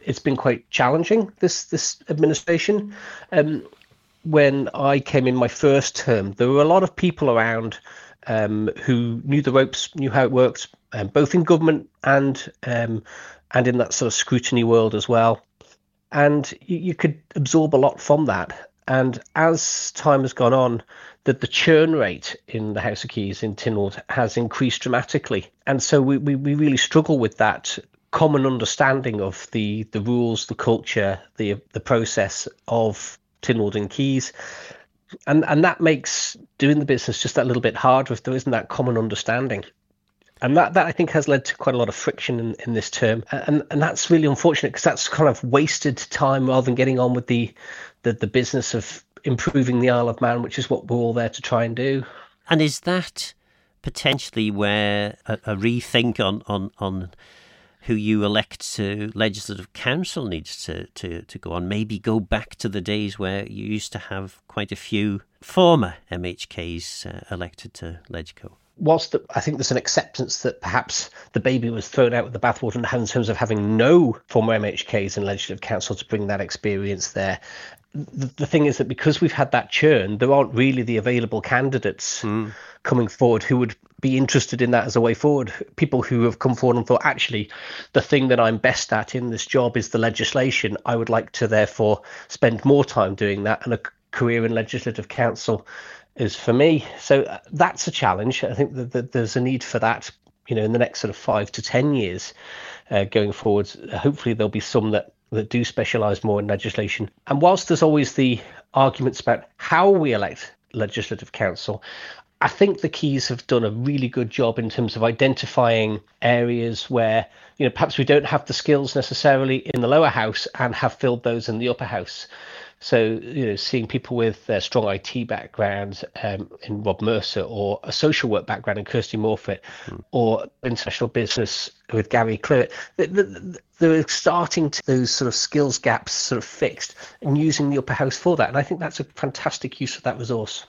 it's been quite challenging, this administration. When I came in my first term, there were a lot of people around who knew the ropes, knew how it worked, both in government and in that sort of scrutiny world as well. And you could absorb a lot from that. And as time has gone on, the churn rate in the House of Keys in Tynwald has increased dramatically. And so we really struggle with that common understanding of the rules, the culture, the process of Tynwald and Keys. And that makes doing the business just that little bit harder if there isn't that common understanding. And that I think has led to quite a lot of friction in this term. And that's really unfortunate because that's kind of wasted time rather than getting on with the business of improving the Isle of Man, which is what we're all there to try and do. And is that potentially where a rethink on who you elect to Legislative Council needs to go on? Maybe go back to the days where you used to have quite a few former MHKs elected to LegCo. Whilst I think there's an acceptance that perhaps the baby was thrown out with the bathwater in terms of having no former MHKs in Legislative Council to bring that experience there, the thing is that because we've had that churn, there aren't really the available candidates coming forward who would be interested in that as a way forward. People who have come forward and thought, actually, the thing that I'm best at in this job is the legislation. I would like to therefore spend more time doing that, and a career in Legislative Council is for me. So that's a challenge. I think that there's a need for that, in the next sort of 5 to 10 years going forward. Hopefully there'll be some that do specialise more in legislation. And whilst there's always the arguments about how we elect Legislative Council, I think the Keys have done a really good job in terms of identifying areas where, perhaps we don't have the skills necessarily in the lower house and have filled those in the upper house. So, seeing people with strong IT backgrounds in Rob Mercer, or a social work background in Kirsty Morfitt, or international business with Gary Clewitt, they're starting to those sort of skills gaps sort of fixed and using the upper house for that. And I think that's a fantastic use of that resource.